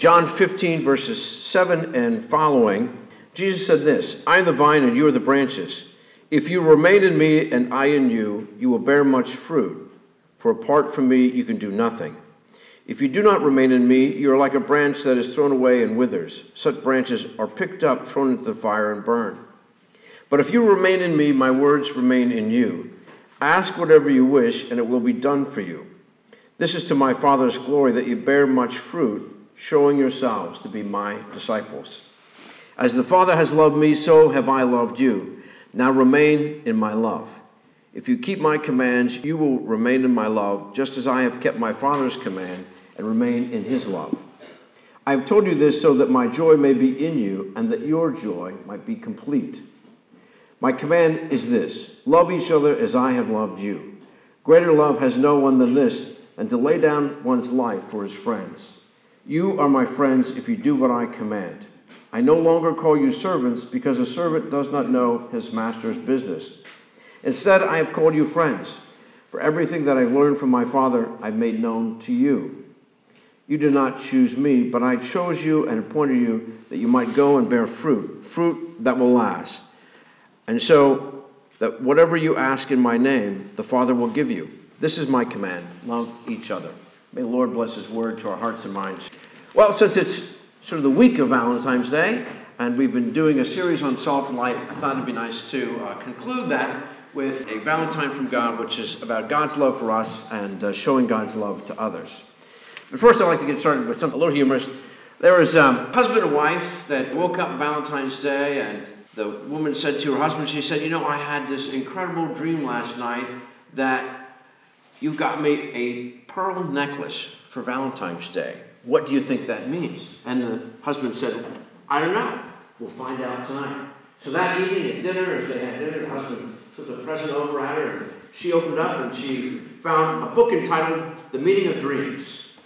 John 15, verses 7 and following, Jesus said this, I am the vine and you are the branches. If you remain in me and I in you, you will bear much fruit. For apart from me, you can do nothing. If you do not remain in me, you are like a branch that is thrown away and withers. Such branches are picked up, thrown into the fire, and burned. But if you remain in me, my words remain in you. Ask whatever you wish, and it will be done for you. This is to my Father's glory, that you bear much fruit, showing yourselves to be my disciples. As the Father has loved me, so have I loved you. Now remain in my love. If you keep my commands, you will remain in my love, just as I have kept my Father's command and remain in his love. I have told you this so that my joy may be in you, and that your joy might be complete. My command is this, love each other as I have loved you. Greater love has no one than this, than to lay down one's life for his friends. You are my friends if you do what I command. I no longer call you servants, because a servant does not know his master's business. Instead, I have called you friends, for everything that I've learned from my Father I've made known to you. You did not choose me, but I chose you and appointed you that you might go and bear fruit, fruit that will last. And so that whatever you ask in my name, the Father will give you. This is my command, love each other. May the Lord bless his word to our hearts and minds. Well, since it's sort of the week of Valentine's Day, and we've been doing a series on salt and light, I thought it'd be nice to conclude that with a Valentine from God, which is about God's love for us and showing God's love to others. But first, I'd like to get started with something a little humorous. There was a husband and wife that woke up Valentine's Day, and the woman said to her husband, she said, I had this incredible dream last night that you got me a pearl necklace for Valentine's Day. What do you think that means? And the husband said, I don't know. We'll find out tonight. So that evening at dinner, as they had dinner, the husband took the present over at her, and she opened up and she found a book entitled The Meaning of Dreams.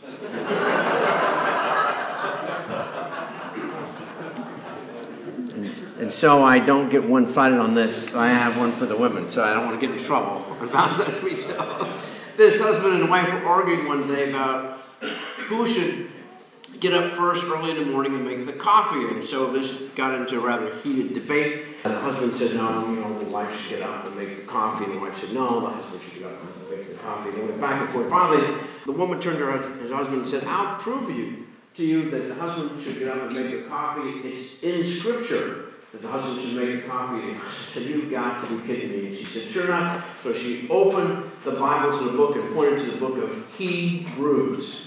And so I don't get one-sided on this. I have one for the women, so I don't want to get in trouble about that. This husband and wife were arguing one day about who should get up first early in the morning and make the coffee. And so this got into a rather heated debate. And the husband said, no, the wife should get up and make the coffee. And the wife said, no, the husband should get up and make the coffee. And they went back and forth. Finally, the woman turned to his husband and said, I'll prove to you that the husband should get up and make the coffee. It's in Scripture that the husband should make the coffee. And she said, you've got to be kidding me. And she said, sure enough. So she opened the Bible to the book and pointed to the book of Hebrews.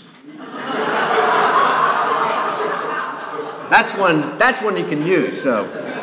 That's one you can use, so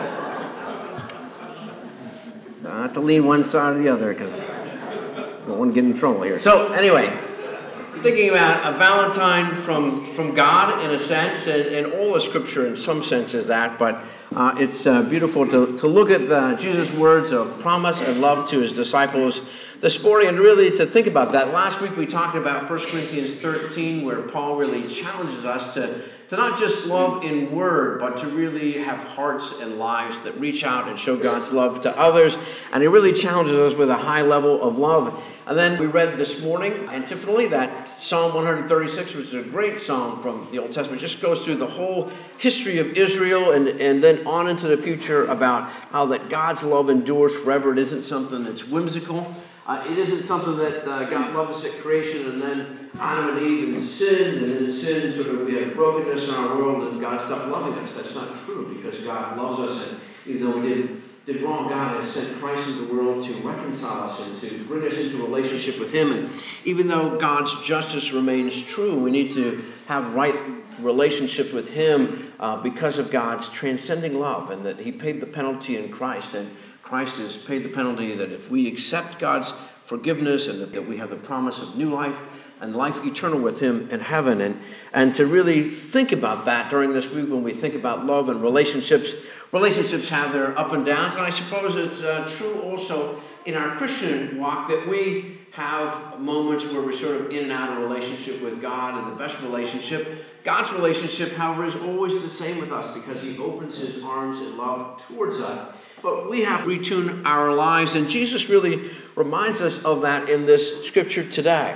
not to lean one side or the other, because I don't want to get in trouble here. So anyway, thinking about a Valentine from God in a sense, and all of Scripture in some sense is that, but it's beautiful to look at Jesus' words of promise and love to his disciples this morning, and really to think about that. Last week we talked about 1 Corinthians 13, where Paul really challenges us to not just love in word, but to really have hearts and lives that reach out and show God's love to others. And he really challenges us with a high level of love. And then we read this morning, antiphonally, that Psalm 136, which is a great psalm from the Old Testament, just goes through the whole history of Israel and then on into the future about how that God's love endures forever. It isn't something that's whimsical. It isn't something that God loved us at creation and then Adam and Eve sinned, and in sin sort of we have brokenness in our world and God stopped loving us. That's not true, because God loves us, and even though we did wrong, God has sent Christ into the world to reconcile us and to bring us into a relationship with him. And even though God's justice remains true, we need to have right relationship with him because of God's transcending love, and that he paid the penalty in Christ, and Christ has paid the penalty that if we accept God's forgiveness and that we have the promise of new life and life eternal with him in heaven. And to really think about that during this week when we think about love and relationships. Relationships have their up and downs, and I suppose it's true also in our Christian walk that we have moments where we're sort of in and out of relationship with God, and the best relationship. God's relationship, however, is always the same with us because he opens his arms in love towards us. But we have to retune our lives, and Jesus really reminds us of that in this scripture today.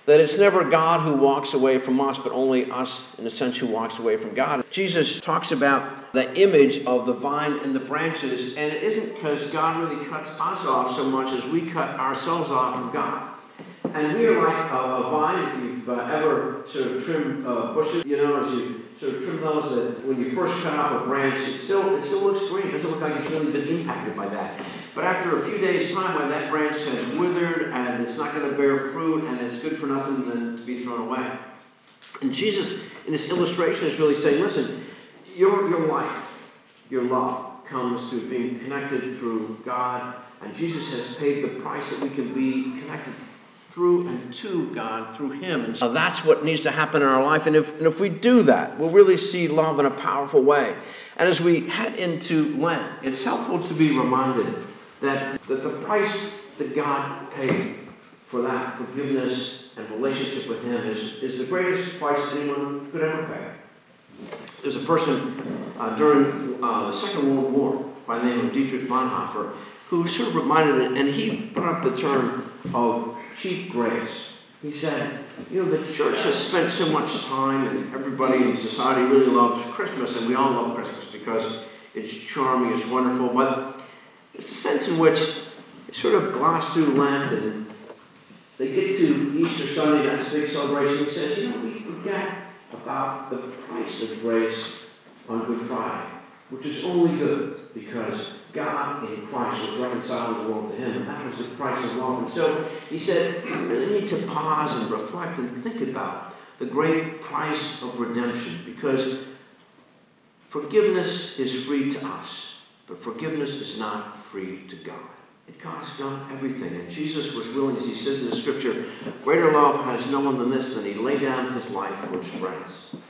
That it's never God who walks away from us, but only us, in a sense, who walks away from God. Jesus talks about the image of the vine and the branches, and it isn't because God really cuts us off so much as we cut ourselves off from God. And we are like a vine. If you've ever sort of trimmed bushes, as you sort of trim those, that when you first cut off a branch, it still looks green. It doesn't look like it's really been impacted by that. But after a few days' time, when that branch has withered and it's not going to bear fruit and it's good for nothing than to be thrown away. And Jesus, in this illustration, is really saying, listen, your life, your love, comes through being connected through God. And Jesus has paid the price that we can be connected through and to God, through Him. And so that's what needs to happen in our life. And if we do that, we'll really see love in a powerful way. And as we head into Lent, it's helpful to be reminded that the price that God paid for that forgiveness and relationship with Him is the greatest price anyone could ever pay. There's a person during the Second World War by the name of Dietrich Bonhoeffer who sort of reminded it, and he brought up the term of cheap grace. He said, the church has spent so much time, and everybody in society really loves Christmas, and we all love Christmas because it's charming, it's wonderful, but it's the sense in which they sort of gloss through Lent, and they get to Easter Sunday, that's a big celebration. He says, we forget about the price of grace on Good Friday, which is only good because God in Christ was reconciling the world to Him, and that was the price of love. And so he said, we really need to pause and reflect and think about the great price of redemption, because forgiveness is free to us, but forgiveness is not free to God. It costs God everything. And Jesus was willing, as He says in the Scripture, greater love has no one than this, than He laid down His life for His friends.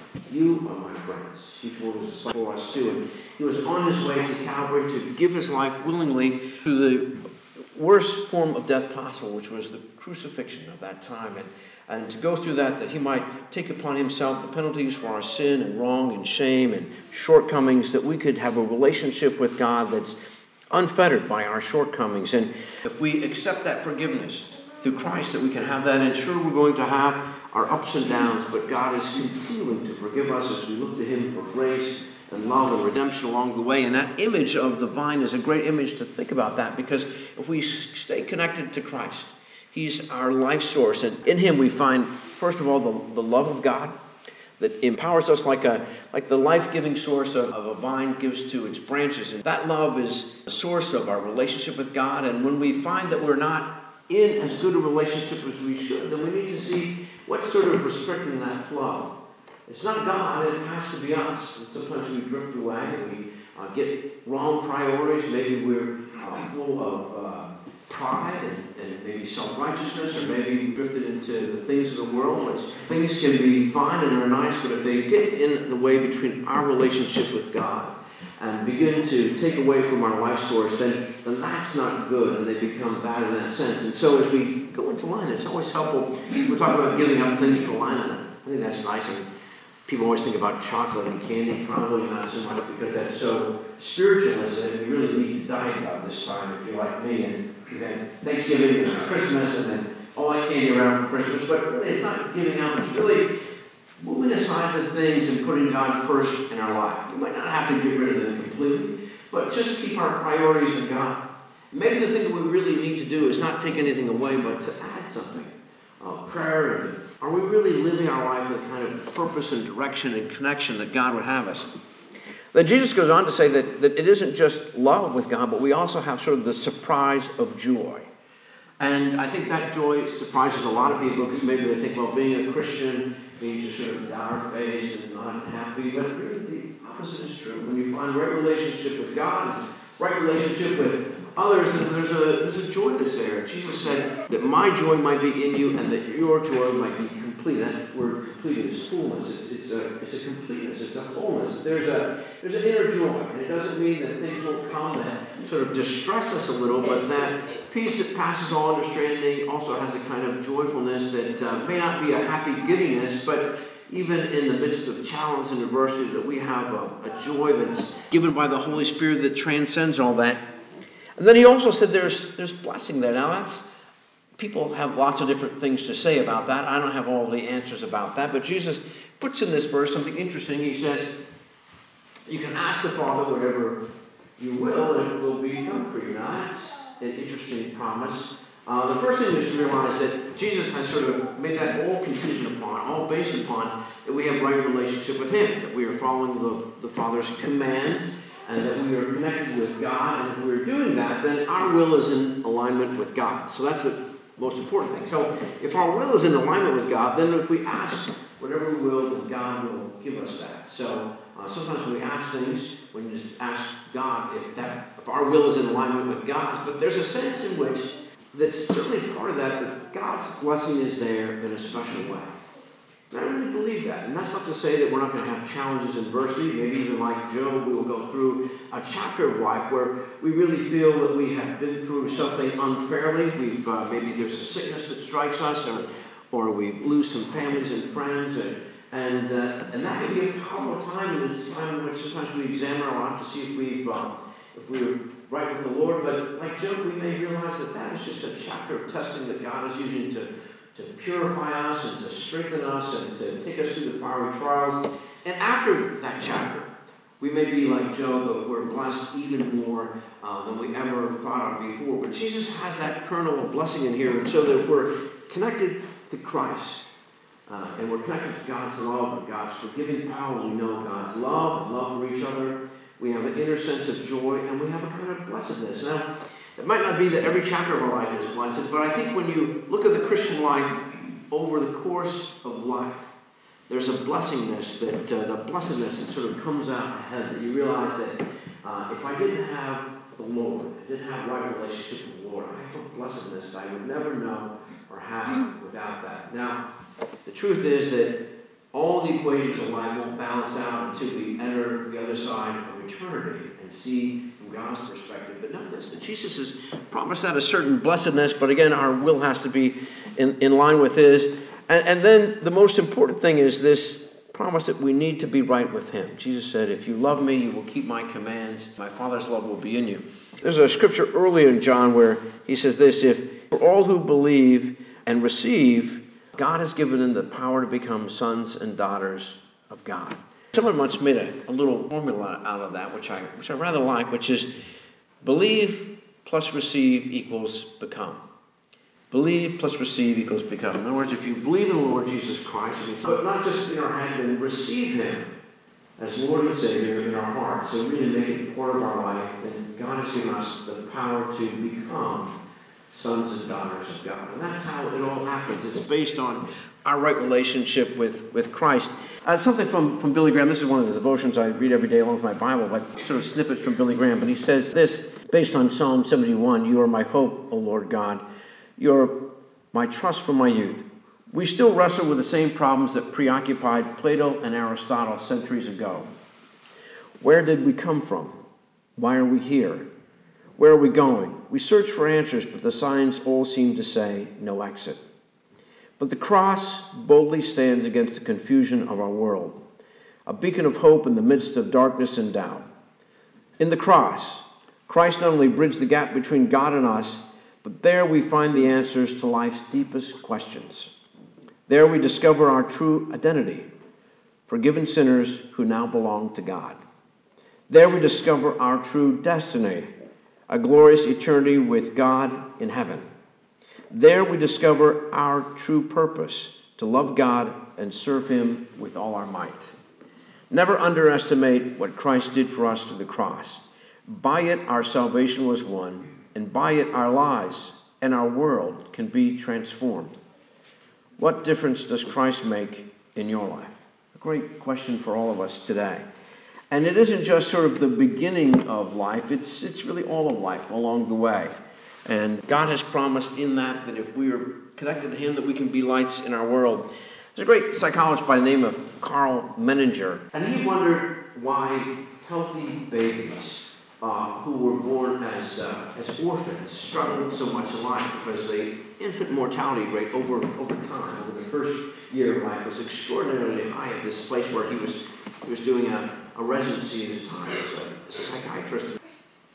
You are my friends. He told us for us too. And He was on His way to Calvary to give His life willingly to the worst form of death possible, which was the crucifixion of that time. And to go through that He might take upon Himself the penalties for our sin and wrong and shame and shortcomings, that we could have a relationship with God that's unfettered by our shortcomings. And if we accept that forgiveness through Christ, that we can have that, and sure, we're going to have our ups and downs, but God is continuing to forgive us as we look to Him for grace and love and redemption along the way. And that image of the vine is a great image to think about that, because if we stay connected to Christ, He's our life source, and in Him we find, first of all, the love of God that empowers us like the life-giving source of a vine gives to its branches. And that love is the source of our relationship with God. And when we find that we're not in as good a relationship as we should, then we need to see what's sort of restricting that flow. It's not God, it has to be us. And sometimes we drift away, we get wrong priorities. Maybe we're full of pride and maybe self-righteousness, or maybe we drifted into the things of the world, which things can be fine and are nice, but if they get in the way between our relationship with God and begin to take away from our life source, then that's not good, and they become bad in that sense. And so as we go into Lent, it's always helpful. We're talking about giving up things for Lent, and I think that's nice. And people always think about chocolate and candy, probably not so much because that's so spiritualism, and we really need to diet about this time if you're like me. And then Thanksgiving and Christmas, and then all that candy around for Christmas. But really, it's not giving up. It's really moving aside the things and putting God first in our life. We might not have to get rid of them completely, but just keep our priorities in God. Maybe the thing that we really need to do is not take anything away, but to add something. Prayer. And are we really living our life with the kind of purpose and direction and connection that God would have us? Then Jesus goes on to say that it isn't just love with God, but we also have sort of the surprise of joy. And I think that joy surprises a lot of people, because maybe they think, well, being a Christian means you're sort of dour-faced and not happy. But really the opposite is true. When you find right relationship with God and right relationship with others, then there's a joy that's there. Jesus said that my joy might be in you and that your joy might be complete. That word complete is fullness. It's a completeness. It's a wholeness. There's an inner joy. And it doesn't mean that things will come that sort of distress us a little, but that peace that passes all understanding also has a kind of joyfulness that may not be a happy giddiness, but even in the midst of challenge and adversity, that we have a joy that's given by the Holy Spirit that transcends all that. And then he also said there's blessing there. Now People have lots of different things to say about that. I don't have all the answers about that. But Jesus puts in this verse something interesting. He says, you can ask the Father whatever you will, and it will be done for you. Now, that's an interesting promise. The first thing is to realize that Jesus has sort of made that all contingent upon, all based upon, that we have right relationship with Him, that we are following the Father's commands, and that we are connected with God. And if we're doing that, then our will is in alignment with God. So that's the most important thing. So if our will is in alignment with God, then if we ask whatever we will, then God will give us that. So sometimes when we ask things, we can just ask God if our will is in alignment with God's. But there's a sense in which that's certainly part of that God's blessing is there in a special way. And I really believe that. And that's not to say that we're not going to have challenges in adversity. Maybe even like Job, we will go through a chapter of life where we really feel that we have been through something unfairly. Maybe there's a sickness that strikes us, or we lose some families and friends, and that can be a powerful time. And it's a time in which sometimes we examine our life to see if we're right with the Lord. But like Job, we may realize that is just a chapter of testing that God is using to purify us and to strengthen us and to take us through the fiery trials. And after that chapter, we may be like Job, but we're blessed even more than we ever thought of before. But Jesus has that kernel of blessing in here, so that we're connected to Christ. And we're connected to God's love and God's forgiving power. We know God's love and love for each other. We have an inner sense of joy, and we have a kind of blessedness. Now, it might not be that every chapter of our life is blessed, but I think when you look at the Christian life over the course of life, there's a blessingness the blessedness that sort of comes out ahead, that you realize that if I didn't have the Lord, I didn't have right relationship with the Lord, I have a blessedness I would never know or have without that. Now, the truth is that all the equations of life won't balance out until we enter the other side of eternity and see from God's perspective. But notice that Jesus has promised that a certain blessedness, but again, our will has to be in line with His. And then the most important thing is this promise that we need to be right with Him. Jesus said, if you love me, you will keep my commands. My Father's love will be in you. There's a scripture earlier in John where He says this, if for all who believe and receive, God has given them the power to become sons and daughters of God. Someone once made a little formula out of that, which I rather like, which is believe plus receive equals become. Believe plus receive equals become. In other words, if you believe in the Lord Jesus Christ, but not just in our head, then receive Him as Lord and Savior in our hearts, so really make it part of our life, then God has given us the power to become sons and daughters of God. And that's how it all happens. It's based on our right relationship with Christ. Something from Billy Graham. This is one of the devotions I read every day along with my Bible, but sort of snippets from Billy Graham. But he says this, based on Psalm 71, you are my hope, O Lord God. You're my trust from my youth. We still wrestle with the same problems that preoccupied Plato and Aristotle centuries ago. Where did we come from? Why are we here? Where are we going? We search for answers, but the signs all seem to say no exit. But the cross boldly stands against the confusion of our world, a beacon of hope in the midst of darkness and doubt. In the cross, Christ not only bridged the gap between God and us, but there we find the answers to life's deepest questions. There we discover our true identity, forgiven sinners who now belong to God. There we discover our true destiny, a glorious eternity with God in heaven. There we discover our true purpose, to love God and serve Him with all our might. Never underestimate what Christ did for us to the cross. By it, our salvation was won, and by it, our lives and our world can be transformed. What difference does Christ make in your life? A great question for all of us today. And it isn't just sort of the beginning of life, it's really all of life along the way. And God has promised in that if we are connected to Him, that we can be lights in our world. There's a great psychologist by the name of Carl Menninger, and he wondered why healthy babies who were born as orphans struggled so much in life, because the infant mortality rate over time, over the first year of life, was extraordinarily high at this place where he was doing a residency at his time as a psychiatrist.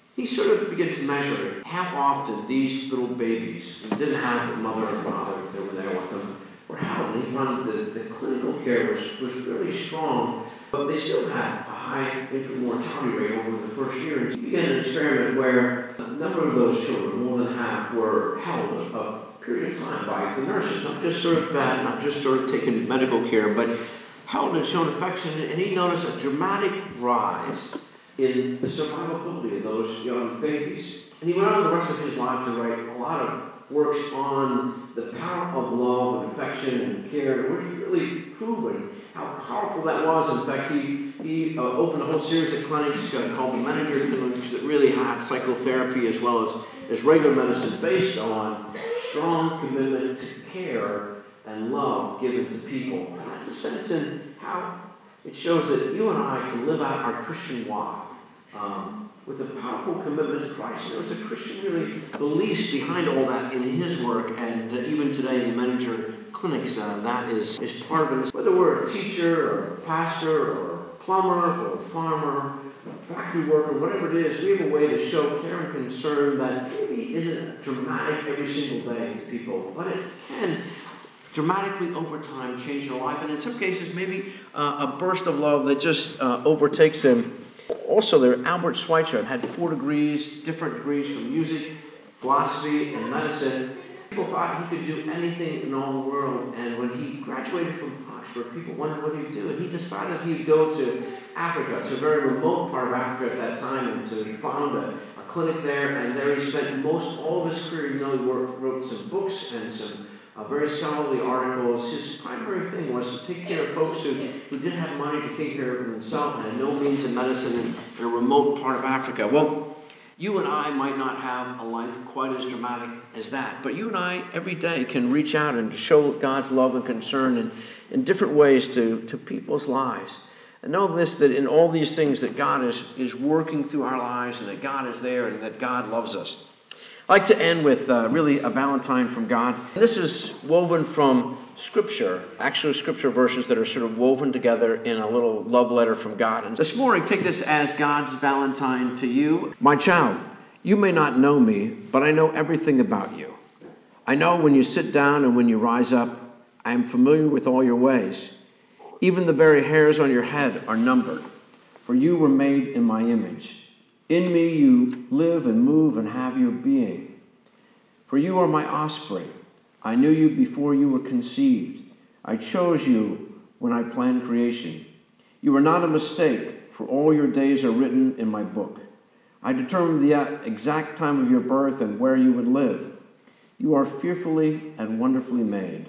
he sort of began to measure how often these little babies who didn't have a mother or father that were there with them were held. And he found that the clinical care was really strong, but they still had a high infant mortality rate over the first year. And he began an experiment where a number of those children, more than half, were held a period of time by the nurses, not just sort of fed, not just sort of taking medical care, but held and shown affection. And he noticed a dramatic rise in the survivability of those young babies. And he went on the rest of his life to write a lot of works on the power of love and affection and care, where he really proven how powerful that was. In fact, he opened a whole series of clinics called the Manager Clinics that really had psychotherapy as well as regular medicine based on strong commitment to care and love given to people. And that's a sense in how it shows that you and I can live out our Christian walk with a powerful commitment to Christ. There was a Christian really beliefs behind all that in his work, and even today in the Manager Clinics, that is part of it. Whether we're a teacher or a pastor or a plumber or a farmer, a factory worker, whatever it is, we have a way to show care and concern that maybe isn't dramatic every single day to people, but it can dramatically over time change their life, and in some cases maybe a burst of love that just overtakes them. Also, there, Albert Schweitzer had 4 different degrees from music, philosophy, and medicine. People thought he could do anything in all the world, and when he graduated from Oxford, people wondered what he'd do, and he decided he'd go to Africa, to a very remote part of Africa at that time, and to found a clinic there, and there he spent all of his career. He wrote some books and some very scholarly articles. His primary thing was to take care of folks who didn't have money to take care of themselves and had no means of medicine in a remote part of Africa. Well, you and I might not have a life quite as dramatic as that, but you and I every day can reach out and show God's love and concern in different ways to people's lives. And know this, that in all these things that God is working through our lives, and that God is there, and that God loves us. I'd like to end with really a Valentine from God. This is woven from Scripture, actually Scripture verses that are sort of woven together in a little love letter from God. And this morning, take this as God's Valentine to you. My child, you may not know me, but I know everything about you. I know when you sit down and when you rise up. I am familiar with all your ways. Even the very hairs on your head are numbered, for you were made in my image. In me you live and move and have your being. For you are my offspring. I knew you before you were conceived. I chose you when I planned creation. You are not a mistake, for all your days are written in my book. I determined the exact time of your birth and where you would live. You are fearfully and wonderfully made.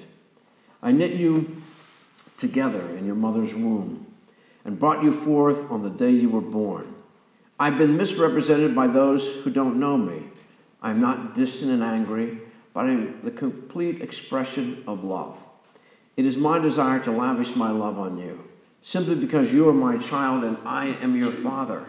I knit you together in your mother's womb and brought you forth on the day you were born. I've been misrepresented by those who don't know me. I'm not distant and angry, but I'm the complete expression of love. It is my desire to lavish my love on you, simply because you are my child and I am your father.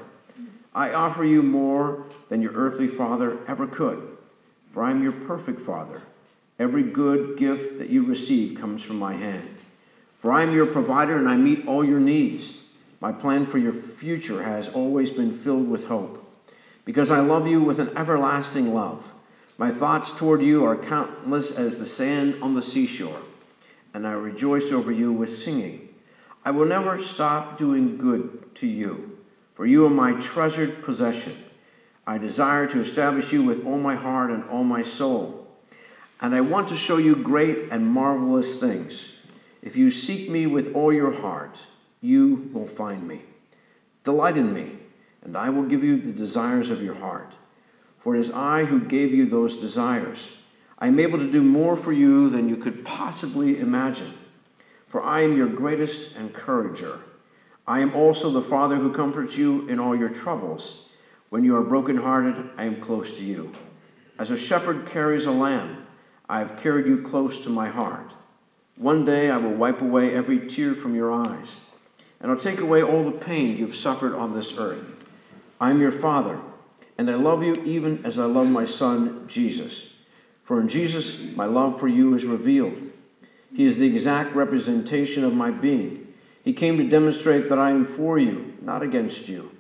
I offer you more than your earthly father ever could, for I am your perfect father. Every good gift that you receive comes from my hand. For I am your provider and I meet all your needs. My plan for your future has always been filled with hope. Because I love you with an everlasting love. My thoughts toward you are countless as the sand on the seashore, and I rejoice over you with singing. I will never stop doing good to you, for you are my treasured possession. I desire to establish you with all my heart and all my soul, and I want to show you great and marvelous things. If you seek me with all your heart, you will find me. Delight in me, and I will give you the desires of your heart. For it is I who gave you those desires. I am able to do more for you than you could possibly imagine. For I am your greatest encourager. I am also the Father who comforts you in all your troubles. When you are brokenhearted, I am close to you. As a shepherd carries a lamb, I have carried you close to my heart. One day I will wipe away every tear from your eyes, and I'll take away all the pain you've suffered on this earth. I am your Father, and I love you even as I love my Son, Jesus. For in Jesus, my love for you is revealed. He is the exact representation of my being. He came to demonstrate that I am for you, not against you.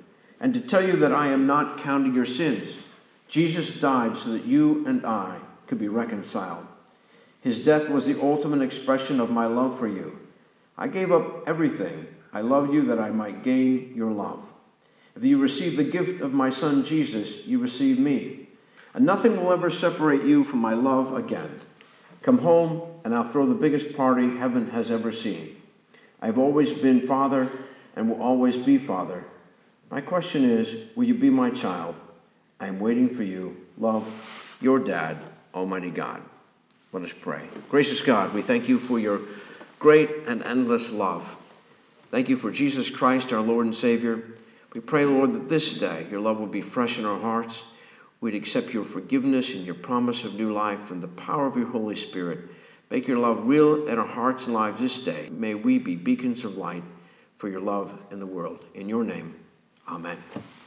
and to tell you that I am not counting your sins. Jesus died so that you and I could be reconciled. His death was the ultimate expression of my love for you. I gave up everything. I love you that I might gain your love. If you receive the gift of my Son Jesus, you receive me. And nothing will ever separate you from my love again. Come home, and I'll throw the biggest party heaven has ever seen. I've always been Father and will always be Father. My question is, will you be my child? I am waiting for you. Love, your dad, Almighty God. Let us pray. Gracious God, we thank you for your great and endless love. Thank you for Jesus Christ, our Lord and Savior. We pray, Lord, that this day your love will be fresh in our hearts. We'd accept your forgiveness and your promise of new life and the power of your Holy Spirit. Make your love real in our hearts and lives this day. May we be beacons of light for your love in the world. In your name, amen.